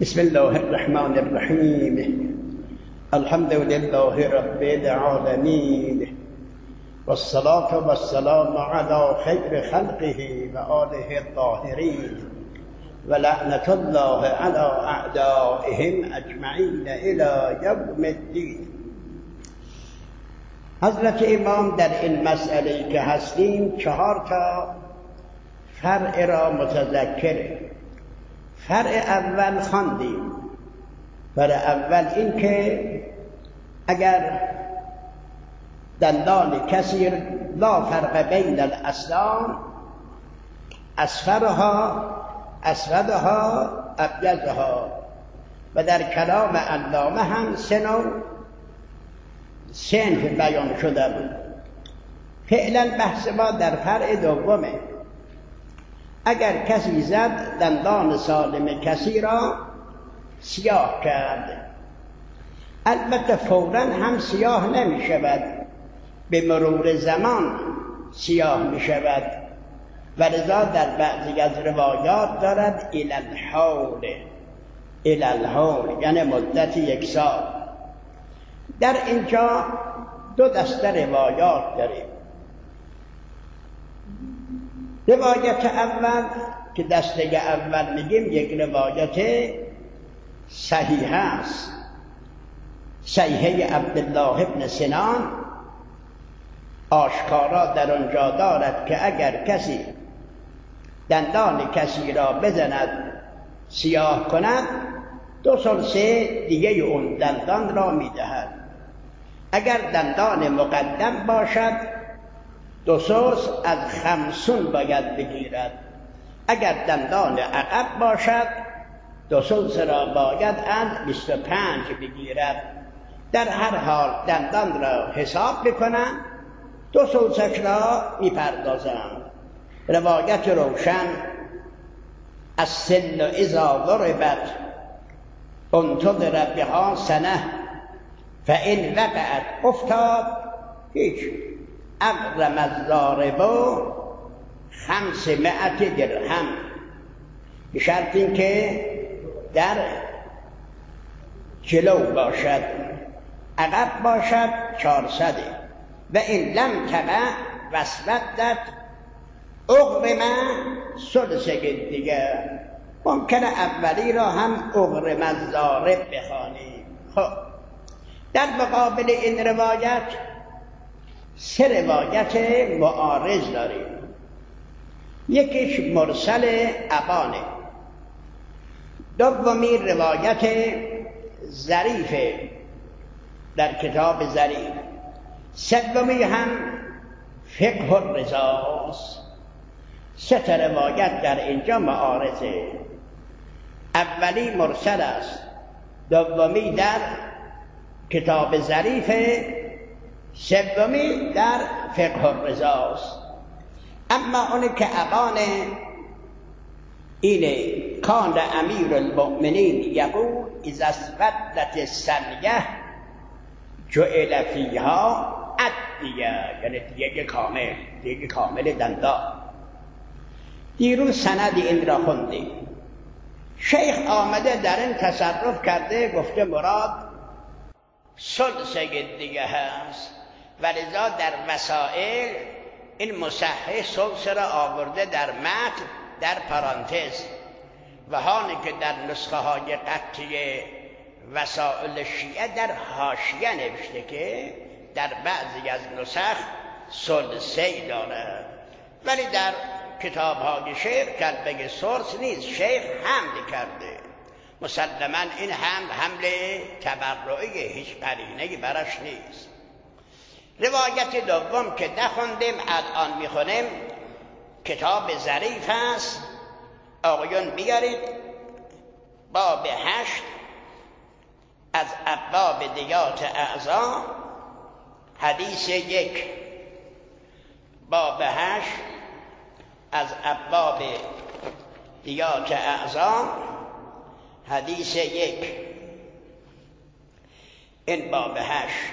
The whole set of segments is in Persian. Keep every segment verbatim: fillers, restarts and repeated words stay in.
بسم الله الرحمن الرحیم. الحمد لله رب العالمین والصلاة والسلام على خیر خلقه و آله الطاهرین و لعنة الله على اعدائهم اجمعین الی یوم الدین. حضرت امام در این مسئله که هستیم چهار تا فرع را متذکره. فرع اول خواندیم. فرع اول این که اگر دندان کسی لا فرق بین الاسنان اسفرها اسودها ابیضها، و در کلام علامه هم سه نوع صنف بیان شده بود. فعلا بحث ما در فرع دومه. اگر کسی زد دندان سالم کسی را سیاه کرد، البته فوراً هم سیاه نمی شود، به مرور زمان سیاه می شود، و لذا در بعضی از روایات دارد الی الحول، الی الحول یعنی مدت یک سال. در اینجا دو دسته روایات داریم. روایت اول که دسته اول میگیم یک روایت صحیح است، صحیحه عبدالله ابن سنان، آشکارا در آنجا دارد که اگر کسی دندان کسی را بزند سیاه کند، دو ثلثه دیگه اون دندان را میدهد. اگر دندان مقدم باشد دو ثلث از خمسون باید بگیرد. اگر دندان عقب باشد دو ثلث را باید از بیست و پنج بگیرد. در هر حال دندان را حساب بکنند، دو ثلثش را میپردازند. روایت روشن از سن اذا ضربت انتظر بها سنه فان وقعت افتاد هیچ اغرم الضارب خمسمائة درهم، به شرط این که در جلو باشد، عقب باشد چهارصد. و این لم تقع واسودت اغرم ثلث دیگر. ممکنه اولی را هم اغرم الضارب بخوانیم. خب در مقابل این روایت سه روایت معارض داریم. یکیش مرسل ابانه، دومی روایت ظریفه در کتاب ظریف، سومی هم فقه الرضاست. سه تا روایت در اینجا معارضه. اولی مرسل است، دومی در کتاب ظریفه، سومی در فقه الرضاست. اما اونی که ابان اینه کان امیر المؤمنین یقول اذا اسودت السنیه جعل فیها ادیه، یعنی دیگه کامل، دیگه کامل دندان. دیروز سند این را خوندیم. شیخ آمده در این تصرف کرده، گفته مراد ثلث دیگه هست، ولذا در مسائل این مصحح ثلث را آورده در متن در پرانتز، و هانی که در نسخه های قطعی وسائل شیعه در حاشیه نوشته که در بعضی از نسخ ثلثی دارد، ولی در کتاب های شیخ کلمه ثلث نیست. شیخ حمل کرده، مسلما این حمل حمل تبرعی، هیچ قرینه‌ای برش نیست. روایت دوم که نخوندیم الان میخونیم، کتاب ظریف است. آقایون بیارید باب هشت از ابواب دیات اعضا، حدیث یک. باب هشت از ابواب دیات اعضا، حدیث یک. این باب هشت.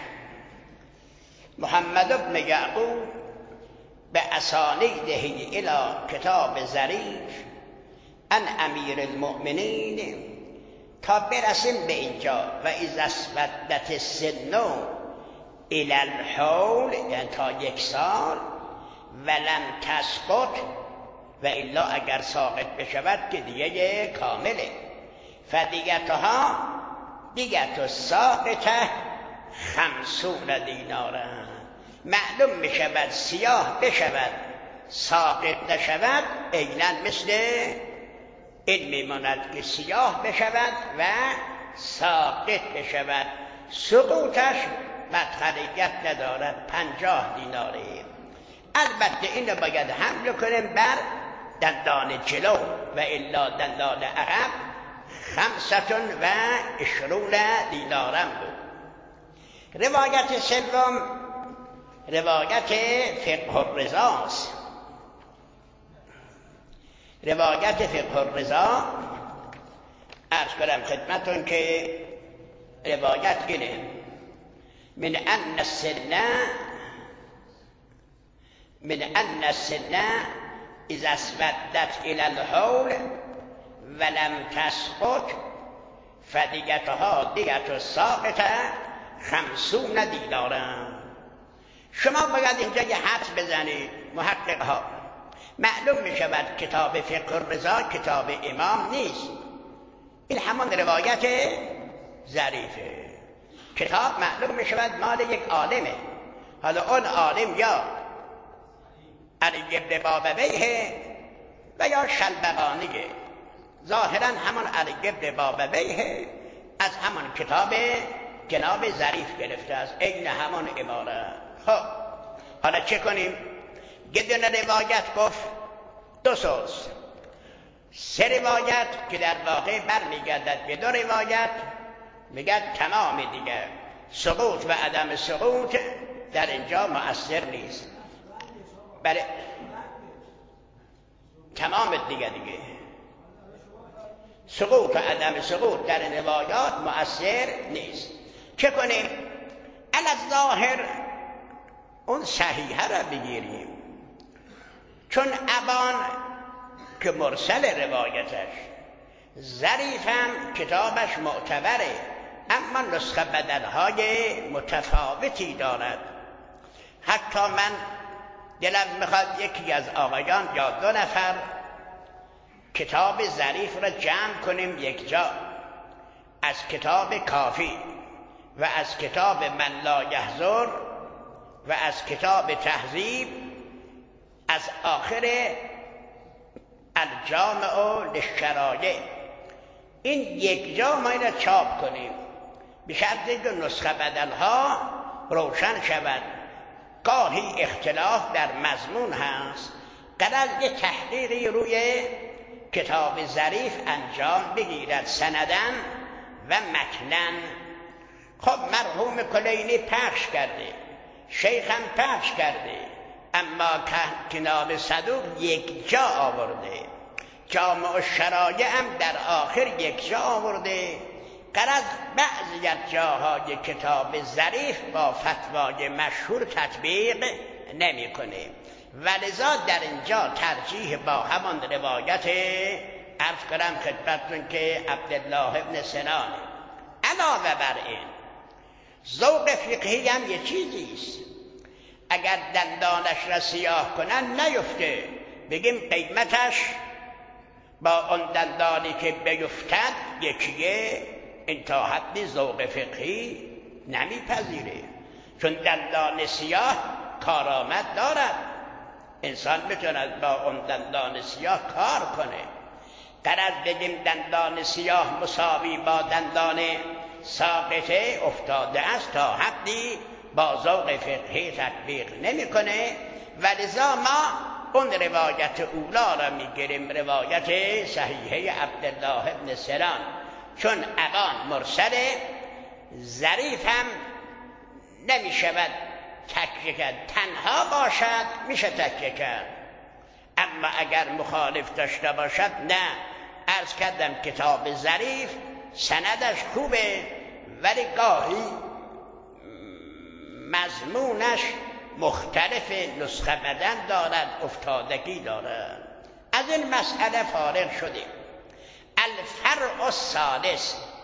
محمد بن یعقوب به اسانیده الی کتاب ظریف ان امیر المؤمنین تا برسیم به اینجا و اذا اسودت السن الی الحول، یعنی تا یک سال، ولم تسقط، و الا اگر ساقط بشود که دیگه کامله. فدیتها دیگت الساقطه خمسون دیناره. معلوم میشود سیاه بشود ساقط نشود، عیناً مثل این میماند که سیاه بشود و ساقط بشود. سقوطش مدخلیت ندارد، پنجاه دیناره. البته این رو باید حمل کنیم بر دندان جلو و الا دندان عقب خمستون و عشرون دینارم بود. روایت سوم روایت فقه الرضاست. روایت فقه الرضا عرض کنم خدمتون که روایت اینه: من ان السن من ان السن اذا اسودت الى الحول ولم تسقط فدیتها دیت الساقطه خمسون دیناره. شما باید اینجا یه حدس بزنید محقق ها. معلوم می شود کتاب فقه الرضا کتاب امام نیست، این همان روایت ظریفه. کتاب معلوم می شود مال یک عالمه. حالا اون عالم یا علی بن بابویه و یا شلبقانیه. ظاهرا همان علی بن بابویه از همان کتاب جناب ظریف گرفته است، عین همان عبارت. خب حالا چه کنیم؟ یه دونه روایت گفت دو سوز، سه روایت که در واقع برمیگردد به دو روایت میگه تمام دیگه سقوط و عدم سقوط در اینجا مؤثر نیست. بله تمام دیگه دیگه سقوط و عدم سقوط در روایات مؤثر نیست. چه کنیم؟ علی الظاهر اون صحیحه را بگیریم، چون ابان که مرسل روایتش، ظریفم کتابش معتبره اما نسخه بدلهای متفاوتی دارد. حتی من دلم میخواد یکی از آقایان یا دو نفر کتاب ظریف را جمع کنیم یک جا، از کتاب کافی و از کتاب من لا یحضر و از کتاب تهذیب، از آخر الجامع للشرایع، این یک جا ما این را چاپ کنیم به شرطی که نسخه بدلها روشن شود. گاهی اختلاف در مضمون هست، قرار یه تحقیقی روی کتاب ظریف انجام بگیرد سندن و متنن. خب مرحوم کلینی پخش کرده، شیخم پخش کرده، اما کتاب صدوق یک جا آورده، جامع الشرایع هم در آخر یک جا آورده. غرض بعضی از جاهای کتاب ظریف با فتوای مشهور تطبیق نمیکنه، ولذا در اینجا ترجیح با همان روایت عرض کنم خدمتتون که عبدالله ابن سنان. علاوه بر این ذوق فقهی هم یه چیزیست. اگر دندانش را سیاه کنن نیفته، بگیم قیمتش با اون دندانی که بیفتد یکیه، این تا حدی ذوق فقهی نمیپذیره، چون دندان سیاه کارآمد دارد، انسان میتواند با اون دندان سیاه کار کنه. غرض بگیم دندان سیاه مساوی با دندان ساقطه افتاده است، تا حدی با ذوق فقهی تطبیق نمیکنه، ولذا ما اون روایت اولا را میگیریم، روایت صحیحه عبدالله ابن سنان، چون ابان مرسل، ظریف هم نمیشود تکیه کرد، تنها باشد میشه تکیه کرد، اما اگر مخالف داشته باشد نه. عرض کردم کتاب ظریف سندش خوبه ولی گاهی مضمونش مختلف، نسخه بدن دارد، افتادگی دارد. از این مسئله فارغ شدیم. الفرع الثالث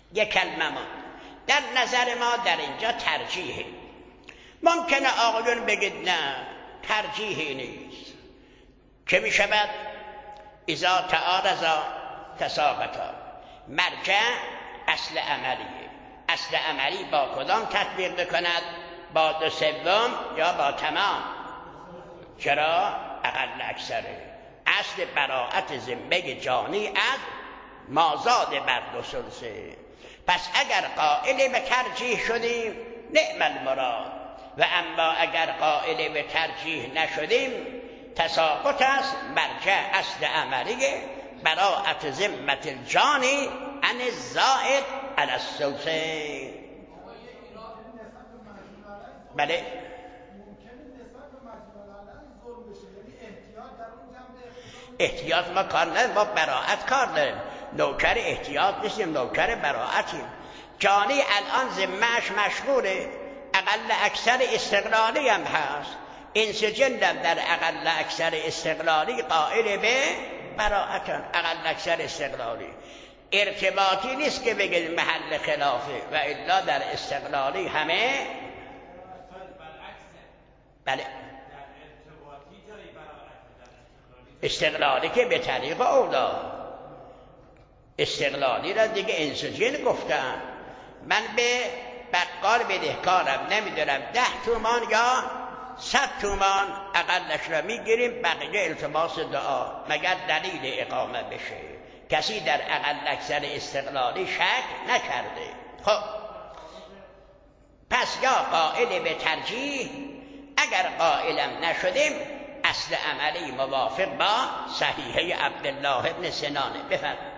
یک کلمه ما در نظر ما در اینجا ترجیحه. ممکنه آقایون بگید نه ترجیحی نیست، که می شود اذا تعارضا تساقطا. مرجع اصل عملیه، اصل عملی با کدام تطبیق بکند؟ با دو سوم یا با تمام؟ چرا؟ اقل اکثره. اصل براءت ذمه جانی از مازاد بر دو ثلثه. پس اگر قائل به ترجیح شدیم نعم المراد، و اما اگر قائل به ترجیح نشدیم تساقط است. مرجع اصل عملیه براءت ذمه الجانی عن الزائد علی الثلثین. بله احتیاط ما کار نداریم، ما براءت کار داریم. نوکر احتیاط نیستیم، نوکر براءتیم. جانی الان ذمه‌اش مشغوله، اقل اکثر استقلالی هم هست. انس جنم در اقل اکثر استقلالی قائل به براءتن. اقل اکثر استقلالی ارتباطی نیست که بگید محل خلافه، و الا در استقلالی همه بله استقلالی که به طریق اولا. استقلالی را دیگه انسجین گفتم. من به بقال بدهکارم نمیدونم ده تومان یا صد تومان اقلش را میگیریم، بقیه التماس دعا مگر دلیل اقامه بشه. کسی در اقل اکثر استقلالی شک نکرده. خب پس یا قائل به ترجیح، اگر قائلم نشدیم اصل عملی موافق با صحیحه عبدالله ابن سنانه. بفرمایید.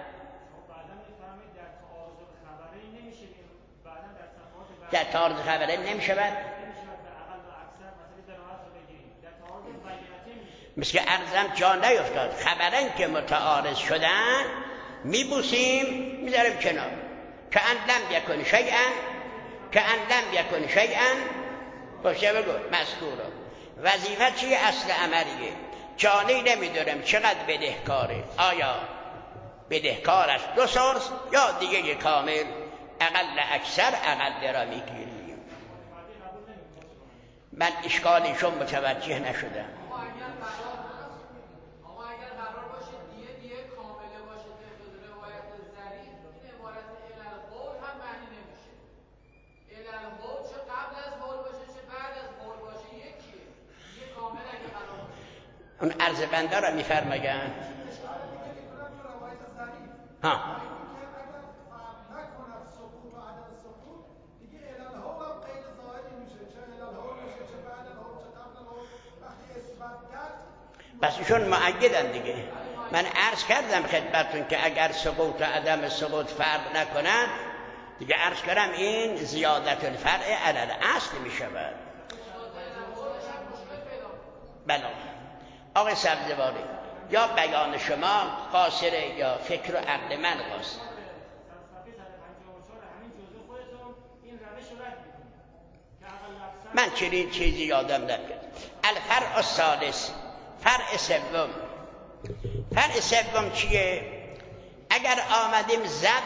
در تعارض خبرین نمی شود. مثل که عرضم جا نیفتاد. خبرین که متعارض شدن می بوسیم می ذاریم کنار. که ان لم یکن شیئا، که ان لم یکن شیئا باشه بگو مذکورا. وظیفه چی؟ اصل عملیه. جانی نمیدونم چقدر بدهکاره، آیا بدهکارش دو ثلث یا دیگه کامل. اقل اکثر اقل را میگیریم. من اشکالیشون متوجه نشدم. اون عرض بنده را میفرمایند. ها پس ایشون مؤیدن دیگه. من عرض کردم خدمتتون که اگر سقوط و عدم سقوط فرق نکنن دیگه، عرض کردم این زیادت الفرع علی الاصل می شود. بله آقای سبزواری، یا بیان شما قاصره یا فکر و عقل من قاصر. من چنین چیزی یادم نمیاد. الفرع الثالث، فرع سوم. فرع سوم چیه؟ اگر آمدیم زد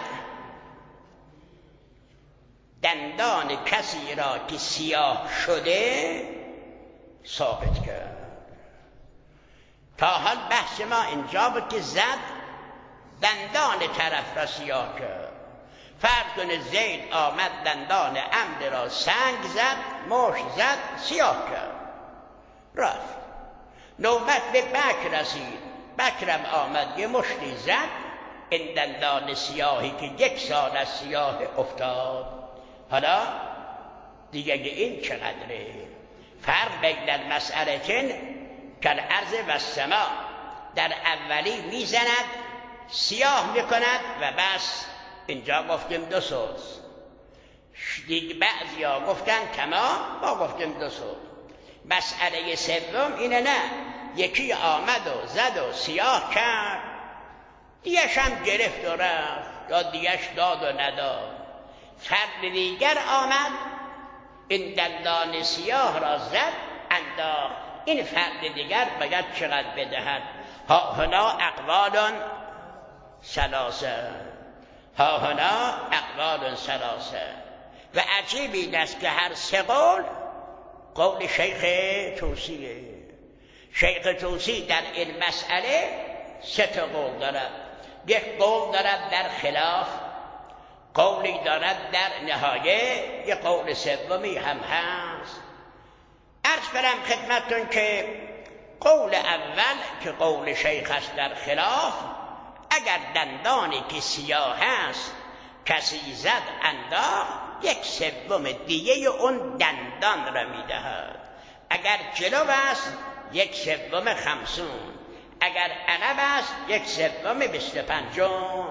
دندان کسی را که سیاه شده ثابت کرد. تا حال بحث ما اینجا بود که زد دندان طرف را سیاه کرد. فرض کنه زید آمد دندان عمرو را سنگ زد، مشت زد، سیاه کرد، رفت. نوبت به بکر رسید، بکرم آمد یه مشتی زد، این دندان سیاهی که یک سال از سیاه افتاد. حالا دیگه این چقدره؟ فرق بین المسئلتین کالارض و السماء. در اولی میزند سیاه میکند و بس. اینجا گفتیم دو ثلث، دیگه بعضی ها گفتن تمام، ما گفتیم دو ثلث. مسئله سوم اینه نه، یکی آمد و زد و سیاه کرد، دیگش هم گرفت و رفت، یا دیگش داد و نداد. فرد دیگر آمد این دندان سیاه را زد انداخت، این فرد دیگر باید چقدر بدهد؟ ها هنا اقوال ثلاثه، ها هنا اقوال ثلاثه و عجیبی است که هر سه قول قول شیخ توسیه. شیخ توسی در این مسئله سه تا قول دارد. یک قول دارد در خلاف، قولی دارد در نهایه، یک قول سومی هم هست. عرض کنم خدمتتون که قول اول که قول شیخ است در خلاف، اگر دندانی که سیاه است کسی زد انداخت، یک سوم دیگه اون دندان را میدهد. اگر جلو است یک سوم خمسون، اگر عقب است یک سوم بیست و پنجم.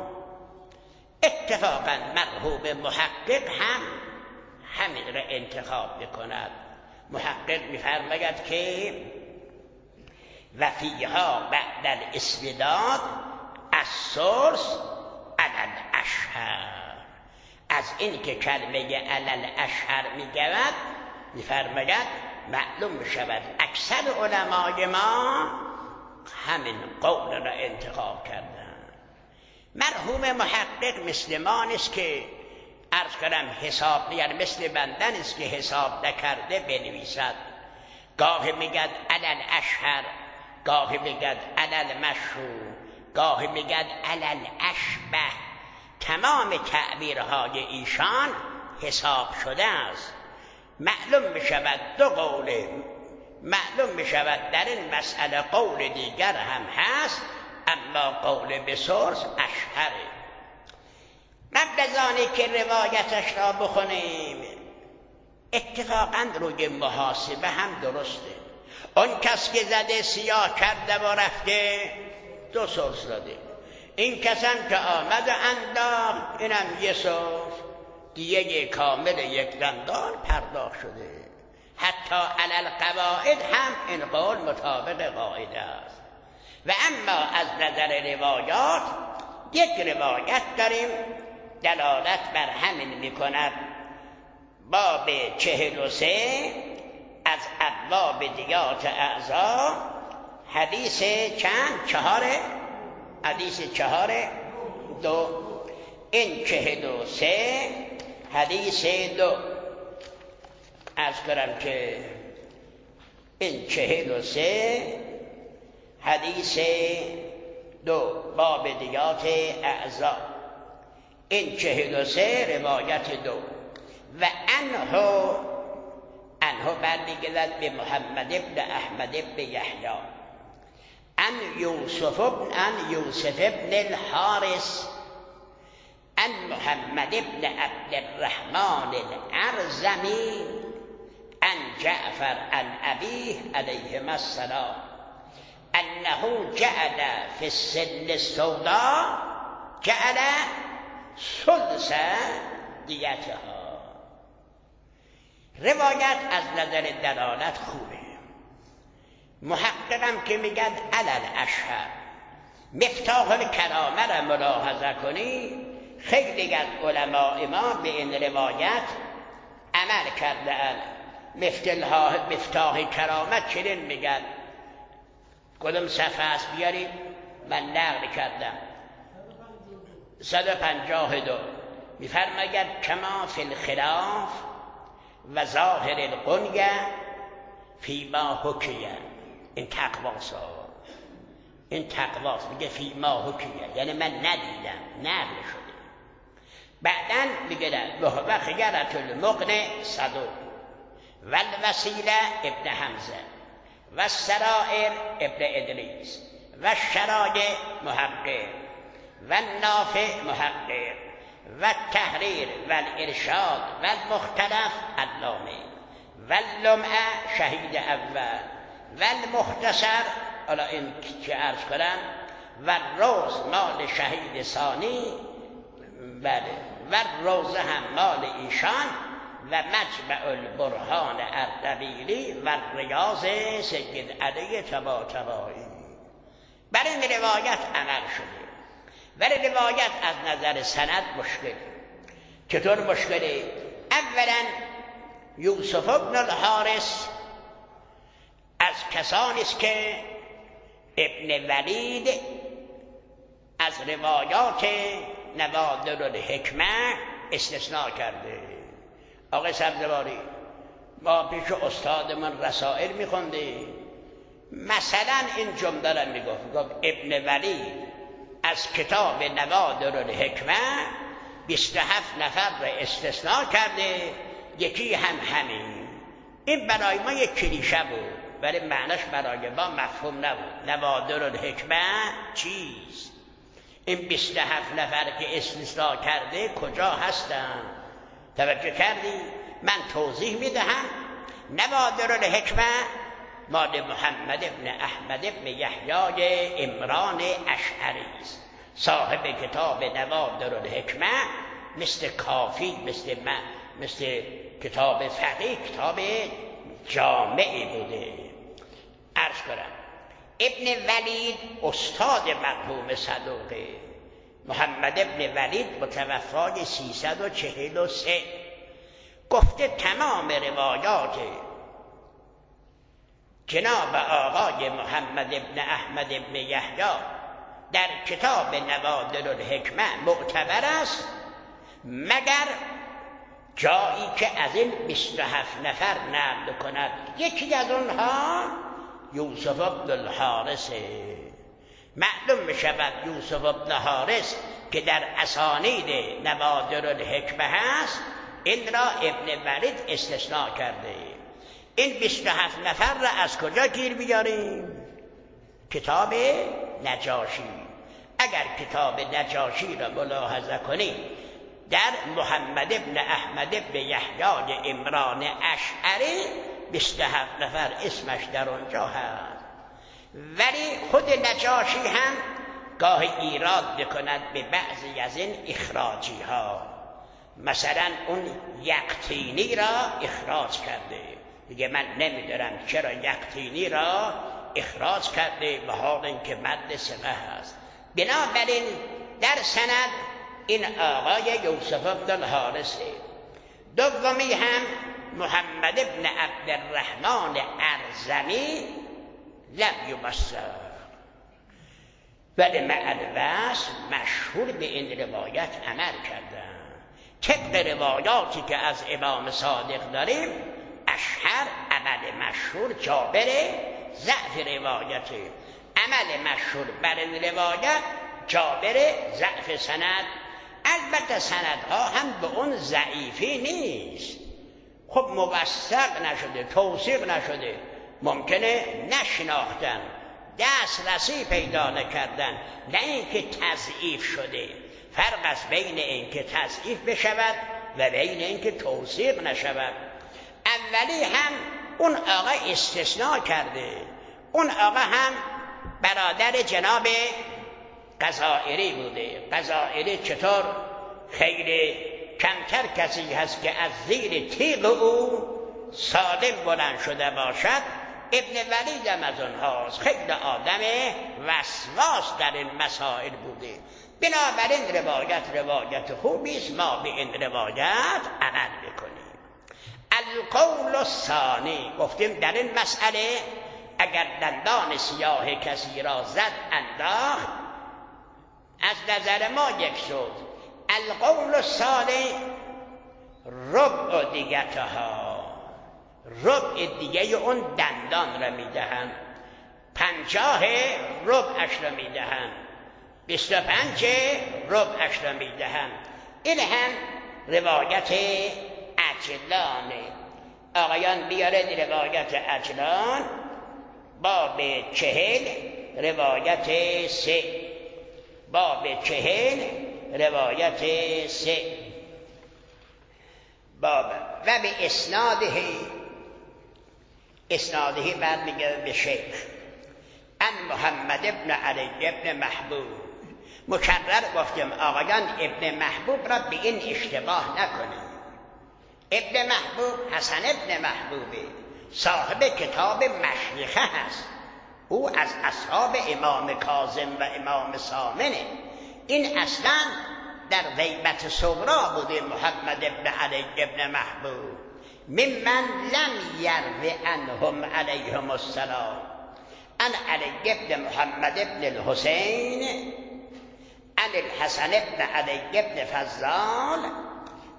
اتفاقا مرحوم محقق هم همین را انتخاب میکند. محقق میفرماید که و فیها بعد الاسوداد السرس علی الاشهر. از این که کلمه علی الاشهر میگوید میفرماید معلوم میشود اکثر علمای ما همین قول را انتخاب کردن. مرحوم محقق مثل ما نیست که عرض کنم حساب یعنی مثل بندن است که حساب نکرده بنویسد. گاهی میگد علی الاشهر، گاهی میگد علی المشهور، گاهی میگد علی الاشبه. تمام تعبیرهای ایشان حساب شده است. معلوم میشود دو قول، معلوم میشود در این مسئله قول دیگر هم هست، اما قول بسرس اشهره. قبل از آنی که روایتش را بخونیم اتفاقا روی محاسبه هم درسته. اون کس که زده سیاه کرده و رفته دو سرس داده، این کس هم که آمد و انداخت اینم یه سرس، دیگه کامل یک دندان پرداخت شده. حتی علی القواعد هم این قول مطابق قاعده است. و اما از نظر روایات یک روایت داریم دلالت بر همین میکند. باب چهل و سه از ابواب دیات اعضا، حدیث چند؟ چهاره؟ حدیث چهاره دو. این چهل و سه حدیث دو. از کنم که این چهل و سه حدیث دو باب دیات اعضا. این چهل و سه روایت دو. و انهو انهو برمیگردد به محمد ابن احمد ابن یحیی ان یوسف ابن ان یوسف ابن الحارث ان محمد ابن عبد الرحمن الارزمی ان جعفر عن ابيه علیهما السلام انه جعل في السن السوداء جعل ثلث دیتها. روایت از نظر دلالت خوبه. محققم که میگد علی الاشهر. مفتاح الکرامه را ملاحظه کنی، خیلی از علماء ما به این روایت عمل کرده اند. مفتاح کرامت چنین میگن. کدوم صفحه است بیاریم؟ من نقل کردم صد و پنجاه دو. میفرماید کما فی الخلاف و ظاهر القنیه فیما حکیه. این تقواست، این تقواست. میگه فیما حکیه یعنی من ندیدم، نقل شده. بعدن میگه و خیرت المغنی صدوق و الوسیله ابن حمزه و السرائر ابن ادریس و الشرایع محقق و النافع محقق و التحریر و الارشاد و المختلف علامه و اللمعه شهید اول و المختصر، حالا این که عرض کنم، و روز مال شهید ثانی، بله، و روز هم مال ایشان و مجمع البرهان اردبیلی و ریاض سید علی طباطبایی. برای این روایت عمل شده. ولی روایت از نظر سند مشکل. چطور مشکلی؟ اولا یوسف ابن الحارث از کسانی است که ابن ولید از روایات نوادر الحکمه استثناء کرده. آقای سبزواری ما پیش استادمون رسائل میخوندیم، مثلا این جمله را میگفت، میگفت ابن ولید از کتاب نوادر الحکمه بیست و هفت نفر را استثناء کرده، یکی هم همین. این برای ما یک کلیشه بود ولی معناش برای ما مفهوم نبود. نوادر الحکمه چیست؟ این بیست و هفت نفر که استثناء کرده کجا هستن؟ توجه کردی؟ من توضیح میدهم. نوادر الحکمه مال محمد ابن احمد ابن یحیی عمران اشعری است، صاحب کتاب نوادر الحکمه. مثل کافی، مثل من، مثل کتاب فقیه، کتاب جامعی بوده. عرض کنم ابن ولید استاد مرحوم صدوقه. محمد ابن ولید متوفای سیصد و چهل و سه. گفته تمام روایات جناب آقای محمد ابن احمد ابن یحیی در کتاب نوادر الحکمه معتبر است، مگر جایی که از این بیست و هفت نفر نقل کند. یکی از اونها یوسف ابن الحارث. معلوم می شود یوسف ابن حارث که در اسانید نوادر الحکمه هست، این را ابن ولید استثناء کرده. این بیست و هفت نفر را از کجا گیر بیاریم؟ کتاب نجاشی. اگر کتاب نجاشی را ملاحظه کنید، در محمد ابن احمد ابن یحیی عمران اشعری بیست و هفت نفر اسمش در اونجا هست. ولی خود نجاشی هم گاهی ایراد بکند به بعضی از این اخراجی ها. مثلا اون یقطینی را اخراج کرده، دیگه من نمیدارم چرا یقطینی را اخراج کرده به حال اینکه مد ثقه هست. بنابراین در سند این آقای یوسف ابن الحارث. دومی هم محمد ابن عبدالرحمن ارزمی لم یبصر، ولی مع الوصف مشهور به این روایت عمل کردن. طبق روایاتی که از امام صادق داریم، اشهر عمل مشهور جابر ضعف روایت، عمل مشهور بر این روایت جابر ضعف سند. البته سندها هم به اون ضعیفی نیست. خب موثق نشده، توثیق نشده، ممکنه نشناختن، دسترسی پیدا نکردن، نه اینکه تضعیف شده. فرق است بین اینکه تضعیف بشود و بین اینکه توثیق نشود. اولی هم اون آقا استثناء کرده. اون آقا هم برادر جناب قضائری بوده. قضائری چطور؟ خیلی کمتر کسی هست که از زیر تیغ او سالم بلند شده باشد. ابن ولید هم از اونهاست. خیلی آدم وسواس در این مسائل بوده. بنابراین روایت روایت خوبی است، ما به این روایت عمل بکنیم. القول الثانی، گفتیم در این مسئله اگر دندان سیاه کسی را زد انداخت، از نظر ما یک شد. القول الثانی ربع دیگتها، ربع دیگه اون دندان را میدهند. پنجاه ربعش را میدهند، بیست و پنج ربعش را میدهند. این هم روایت عجلانه. آقایان بیارد روایت عجلان باب چهل روایت سه، باب چهل روایت سه، باب و به اسناده، اسناده بعد میگه به شیخ ان محمد ابن علی ابن محبوب. مکرر گفتیم آقایان ابن محبوب را به این اشتباه نکنیم. ابن محبوب حسن ابن محبوبه، صاحب کتاب مشیخه هست. او از اصحاب امام کاظم و امام سامنه. این اصلا در غیبت صغرا بوده محمد ابن علی ابن محبوب. ممن لم یروی عنهم علیهم السلام ان علی ابن محمد ابن الحسین ان الحسن ابن علی ابن فضال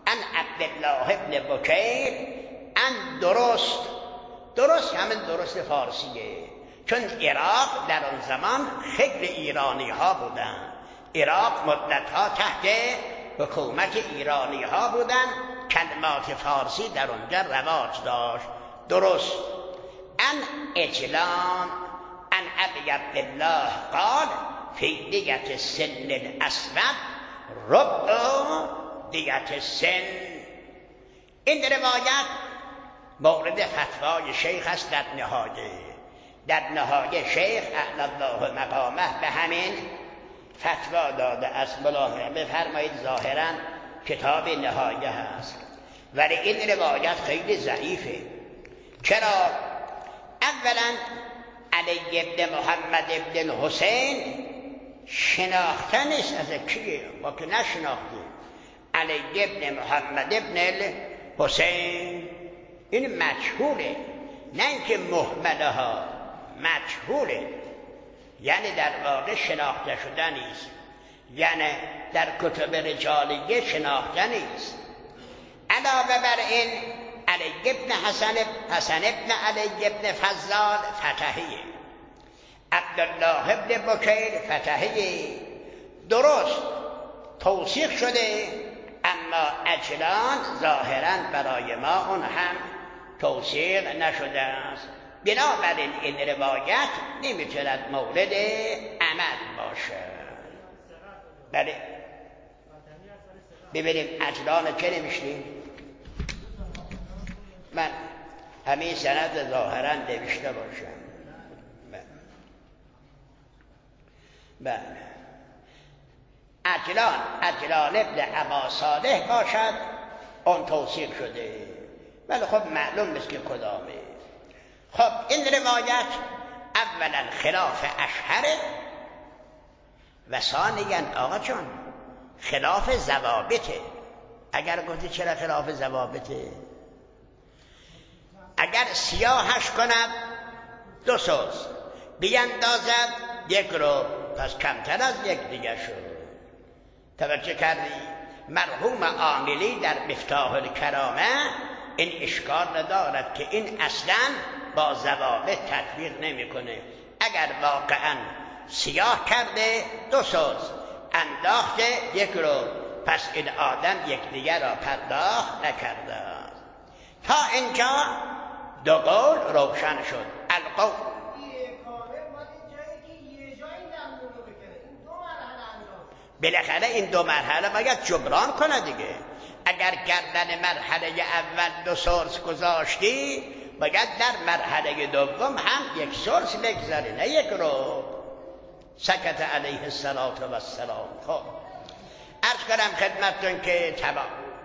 ان عبدالله ابن بکیر ان درست درست همین درست فارسیه، چون عراق در اون زمان خیلی ایرانی ها بودن، عراق مدت ها تحت حکومت ایرانی ها بودن، کلمات فارسی در اونجا رواج داشت. درست ان اجلان ان ابی عبدالله قال فی دیت سن الاسود ربع دیت سن. این روایت مورد فتوای شیخ است در نهایه. در نهایه شیخ اعلی الله مقامه به همین فتوا داده است. ملاحظه بفرمایید ظاهرا کتاب نهایه هست، ولی این روایت خیلی ضعیفه. چرا؟ اولا علی ابن محمد ابن الحسین شناخته نیست از کیه، ما که نشناختیم. علی ابن محمد ابن الحسین این مجهوله، نه اینکه مهمله ها، مجهوله، یعنی در واقع شناخته شده نیست، یعنی در کتب رجالیه شناخته نیست. علاوه بر این علی ابن حسن حسن ابن علی ابن فضال فتحیه، عبدالله ابن بکیر فتحیه، درست توثیق شده، اما اجلان ظاهرا برای ما اون هم توثیق نشده است. بنابراین این روایت نمیتواند مورد عمل باشه. بله ببینیم اجلان که نمیشتیم. من همین سند ظاهرا نوشته باشم. بله اجلان اجلان ابن ابا صالح باشد، اون توصیف شده، ولی خب معلوم نیست که کدامه. خب این روایت اولا خلاف اشهره و ثانیاً آقا جان خلاف ضوابطه. اگر گفتی چرا خلاف ضوابطه؟ اگر سیاهش کند دو سوز، بیندازد یک رو، پس کمتر از یک دیگه شد. توجه کردی؟ مرحوم عاملی در مفتاح الکرامه این اشکال ندارد که این اصلا با ضوابط تطبیق نمیکنه. اگر واقعا سیاه کرده دو سوز، انداخته یک رو، پس این آدم یک دیگر را پرداخت نکرده. تا اینجا دو قول روشن شد. القول بالاخره این دو مرحله باید جبران کنه دیگه. اگر گردن مرحله اول دو سورس گذاشتی، باید در مرحله دوم هم یک سورس بگذاری، نه یک رو. سکت علیه الصلاة و السلام. خب عرض کنم خدمتتون که تمام.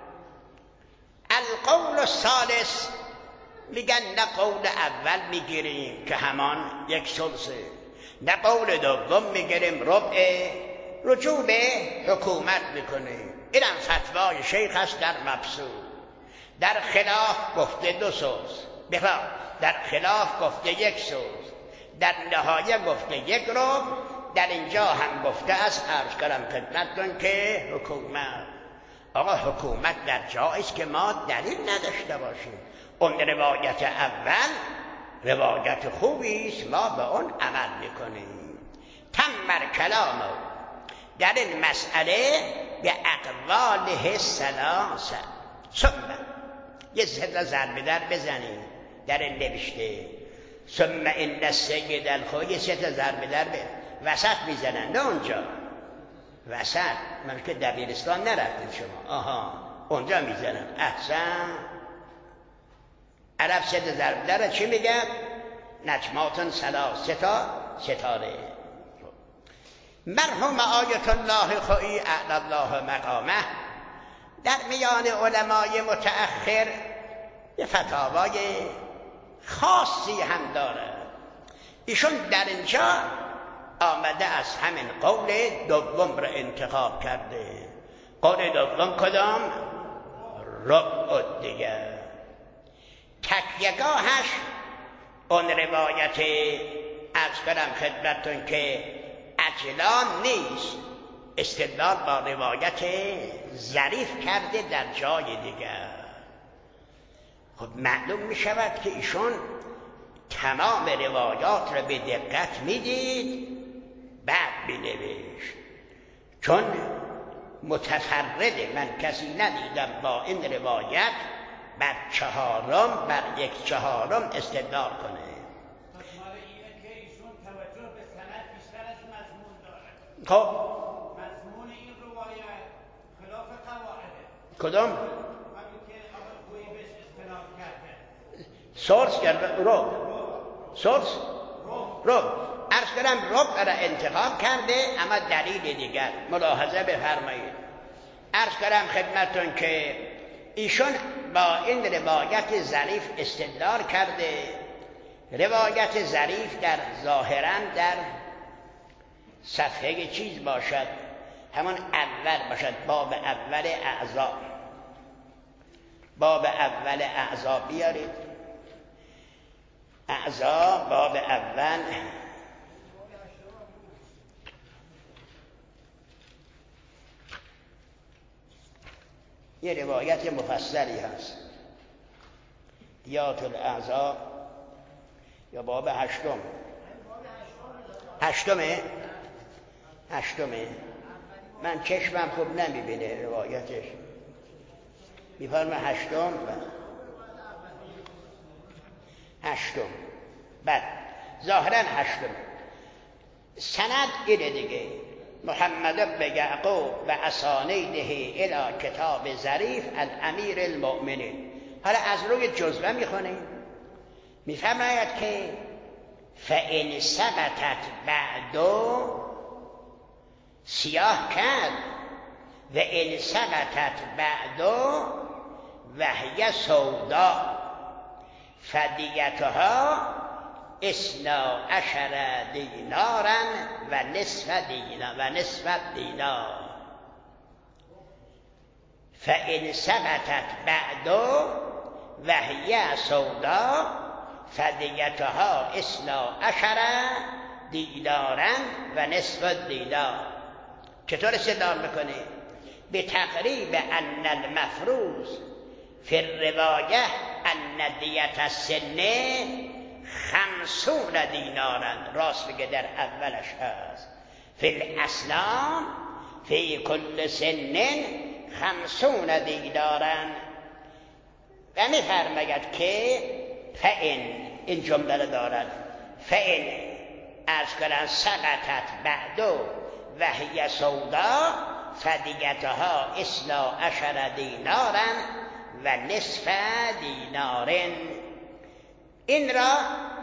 القول الثالث میگن نه قول اول میگیریم که همان یک سلسه، نه قول دوم میگیریم ربع، رجوع به حکومت میکنیم. اینم فتوای شیخ است در مبسوط. در خلاف گفته دو سوز، بخواه در خلاف گفته یک سوز، در نهایه گفته یک رو، در اینجا هم گفته است. عرض کنم خدمتتون که حکومت. آقا حکومت در جایی است که ما دلیل نداشته باشیم. اون روایت اول روایت خوبی است، ما به اون عمل میکنیم. تمر کلامو در این مسئله به اقواله ثلاثه ثم یه سه ضربه در بزنیم در این نوشته ثم ان السید الخوی، یه سه ضربه در وسط میزنن، نه اونجا وسط. من که دبیرستان نرفتید شما. آها اونجا میزنن. احسن. عرب سه ضربه در چی میگن؟ نجماتن سلاس، سه تا ستاره. مرحوم آیت الله خویی اعلی الله مقامه در میان علمای متأخر یه فتاوای خاصی هم داره. ایشون در اینجا آمده از همین قول دوم را انتخاب کرده. قول دوم کدام؟ ربع دیگه. تکیه‌گاهش اون روایت از کنم خدمتون که اجلان نیست، استدلال با روایت ظریف کرده در جای دیگر. خب معلوم می شود که ایشون تمام روایات را به دقت می دید بعد می نوشت، چون متفرده، من کسی ندیدم با این روایت بر چهارم بر یک چهارم استدلال کنه. خب مضمون این روایت خلاف قواعده. کدام؟ همین که آقای خویی بهش استناد کرده. سورس کرده رو سورس رو عرض کردم رو را انتخاب کرده، اما دلیل دیگر ملاحظه بفرمایید. عرض کردم خدمتون که ایشون با این روایت ظریف استدلال کرده. روایت ظریف در ظاهرا در صفحه چیز باشد، همون اول باشد، باب اول اعضا، باب اول اعضا بیارید، اعضا باب اول یه روایت مفصلی هست، دیات الاعضا، یا باب هشتم هشتمه هشتمه من چشمم خوب نمیبینه روایتش، میفرمه هشتم هشتم بعد ظاهرا هشتم. سند اینه دیگه، محمد بن یعقوب و اسانیده الی کتاب ظریف الامیر المؤمنین. حالا از روی جزوه میخونیم، میفرماید که فإن ثبتت بعدو، سیاه کرد، و ان ثبتت بعدو وهی سودا فدیتها اثنا عشر دینارا و نصف دینار و نصف دینار. فإن ثبتت بعدو وهی سودا فدیتها اثنا عشر دینارا و نصف دینار. چطور استدلال میکنه؟ به تقریب ان المفروض فی الروایه ان دیت السن خمسون دینارا. راست بگه در اولش هست فی الاسلام فی کل سن خمسون دینارا. و میفرماید که فإن، این جمله دارد، فإن ارز کنن سقطت بعدو و هی سودا فدیتها اثنا عشر دینارا و نصف دینارن. این را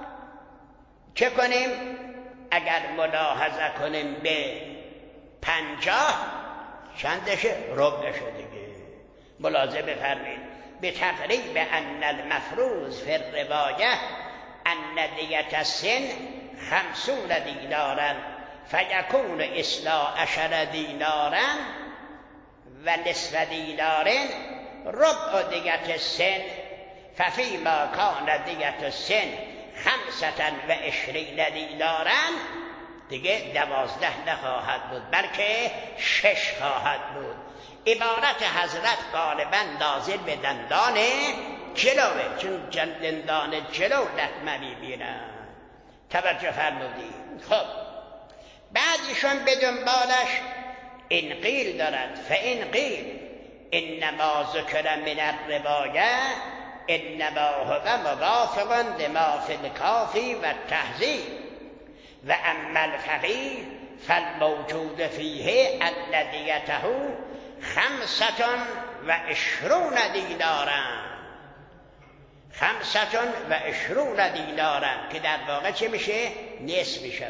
چه کنیم؟ اگر ملاحظه کنیم به پنجاه چندشه؟ ربعشه دیگه. ملاحظه بفرمایید. به تقریب ان المفروض فی الروایه ان دیت السن خمسون دینارا فیکون اثنا عشر دینارا و نصف دینارن ربع دیت السن ففیما کان دیت السن خمسة و عشرین دینارا، دیگه دوازده نخواهد بود بلکه شش خواهد بود. عبارت حضرت غالبا نازل به دندان جلوه، چون دندان جلو لطمه میبینن. توجه فرمودید؟ خب بعد ایشون به دنبالش این قیل دارد، فإن قیل انما ذکر من الروایه انما هو موافق لما فی الکافی و التهذیب و اما الفقیه فالموجود فیه ان دیته خمسة و عشرون دینارا. خمسة و عشرون دینارا که در واقع چه میشه؟ نصف میشه.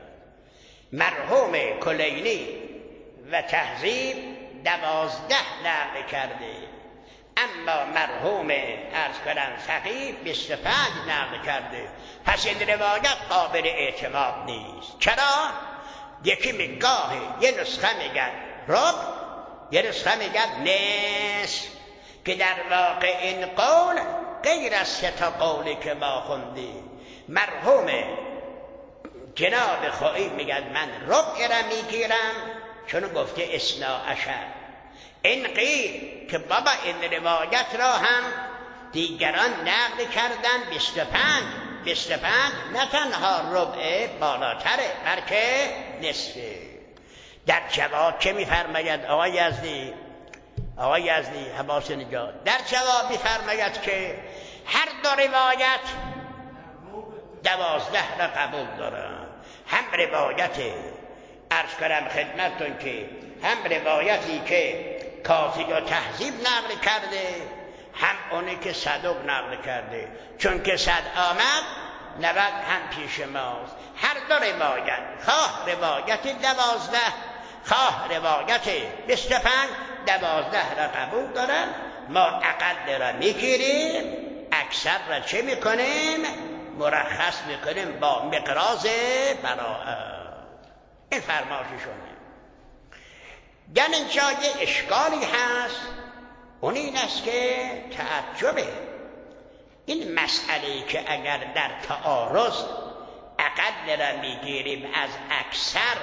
مرحوم کلینی و تهذیب دوازده نقل کرده، اما مرحوم عرض کنم فقیه بیست و پنج نقل کرده. پس این روایت قابل اعتماد نیست. چرا؟ یکی میگاه یه نسخه میگن رب، یه نسخه میگن نصف، که در واقع این قول غیر از سه تا قولی که ما خوندیم. مرحوم جناب خویی میگن من ربع را میگیرم، چون گفته اثنا عشر. این قیل که بابا این روایت را هم دیگران نقل کردن بیست و پنج بیست و پنج نه تنها ربع بالاتره بلکه نصفه. در جواب چه میفرماید آقای یزدی؟ آقای یزدی حباس نجات در جواب میفرماید که هر دو روایت دوازده را قبول دارن. هم روایت عرض کنم خدمتتون که هم روایتی که کافی و تهذیب نقل کرده، هم اونی که صدوق نقل کرده. چون که صد آمد نود هم پیش ماست. هر دو روایت، خواه روایت دوازده خواه روایت بیست و پنج، دوازده را قبول دارن. ما اقل را میگیریم، اکثر را چه میکنیم؟ مرخص میکنیم با مقراض براءت. این فرمایششونه. در اینجا یه اشکالی هست، اون این است که تعجبه این مسئله که اگر در تعارض اقل را میگیریم از اکثر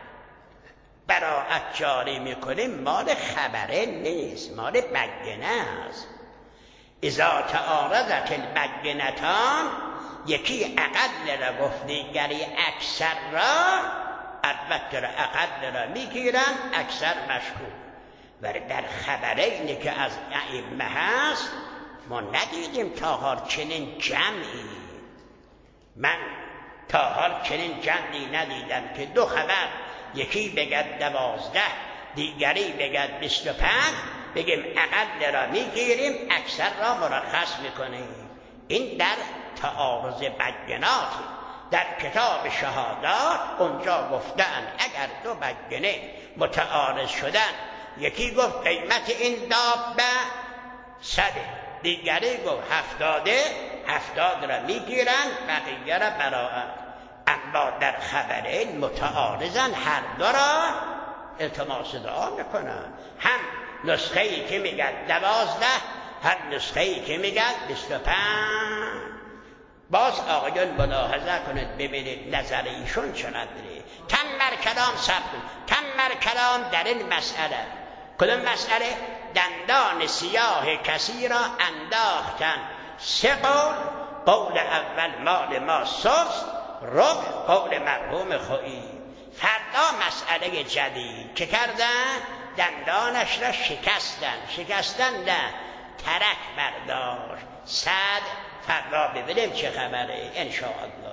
براءت جاری میکنیم، مال خبره نیست، مال بگنه است. اذا تعارضت البگنتان، یکی اقل را گفت دیگری اکثر را، البته را اقل را میگیرن، اکثر مشکوک. ولی در خبره اینه که از ائمه هست ما ندیدیم تا حال چنین جمعی. من تا حال چنین جمعی ندیدم که دو خبر، یکی بگد دوازده دیگری بگد بیست و پنج، بگیم اقل را میگیریم اکثر را مرخص میکنیم. این در تعارض بگنات. در کتاب شهادات اونجا گفتن اگر دو بگنه متعارض شدن، یکی گفت قیمت این دابه صده، دیگری گفت هفتاده، هفتاد را میگیرن بقیه را براءت. اما در خبرین متعارضن، هر دو را التماس دعا میکنن. هم نسخه ای که میگن دوازده، هر نسخه ای که میگن بیست و پنج. باز آقایان ملاحظه کنید ببینید نظر ایشون چقدره. تمر کلام ثبت، تمر کلام در این مسئله. کدوم مسئله؟ دندان سیاه کسی را انداختن سه قول. قول اول مال ما سست، ربع قول مرحوم خویی. فردا مسئله جدید که کردن؟ دندانش را شکستن. شکستن نه، ترک برداشت. صد. فردا ببینیم چه خبره انشاءالله.